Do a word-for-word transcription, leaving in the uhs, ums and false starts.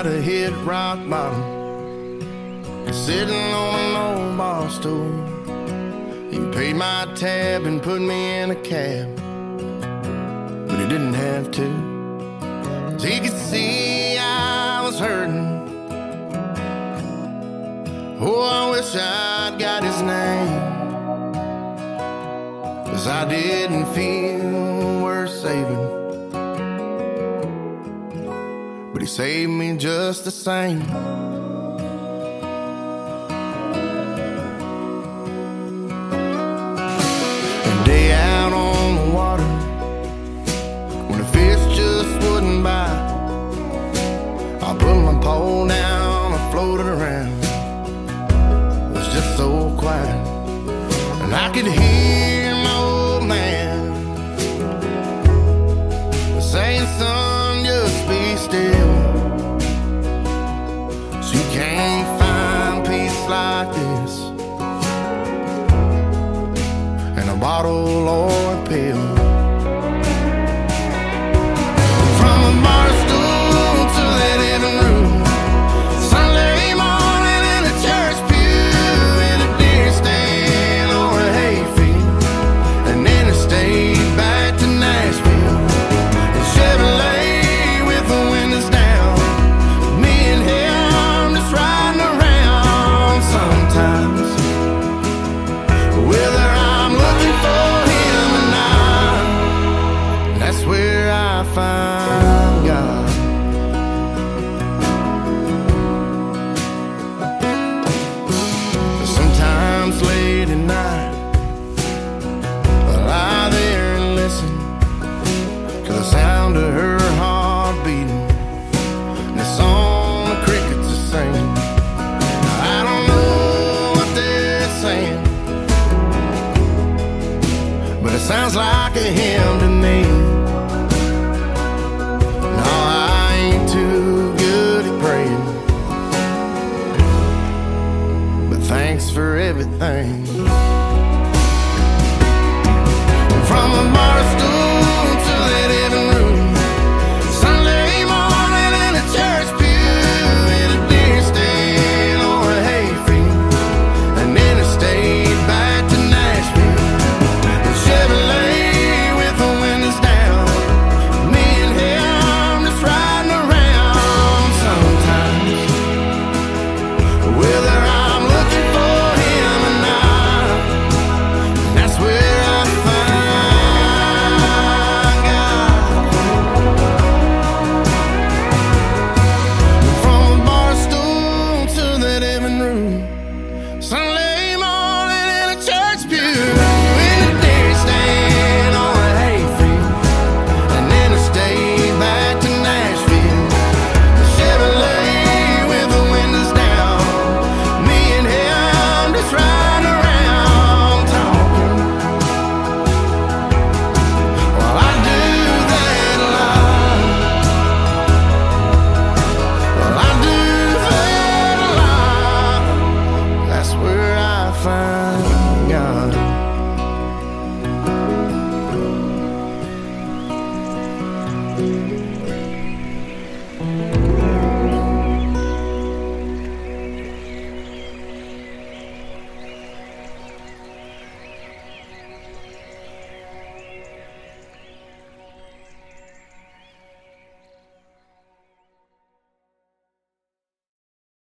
might have hit rock bottom, sitting on an old bar stool. He paid my tab and put me in a cab, but he didn't have to, 'cause he could see I was hurting. Oh, I wish I'd got his name, 'cause I didn't feel worth saving, but he saved me just the same. A day out on the water, when the fish just wouldn't bite, I put my pole down and floated around. It was just so quiet, and I could hear my old man saying, "Son, just be still. So you can't find peace like this in a bottle or a pill." From the bar stool to the living room, Sunday morning in a church pew, in a deer stand or a hayfield, and then I stayed back to Nashville, and Chevrolet with the windows down, me and him just riding around. Sometimes, whether I'm looking for him or not, that's where I find God. Sometimes late at night, I lie there and listen to the sound of her heart beating, and the song the crickets are singing. I don't know what they're saying, but it sounds like a hymn to me. No, I ain't too good at praying, but thanks for everything.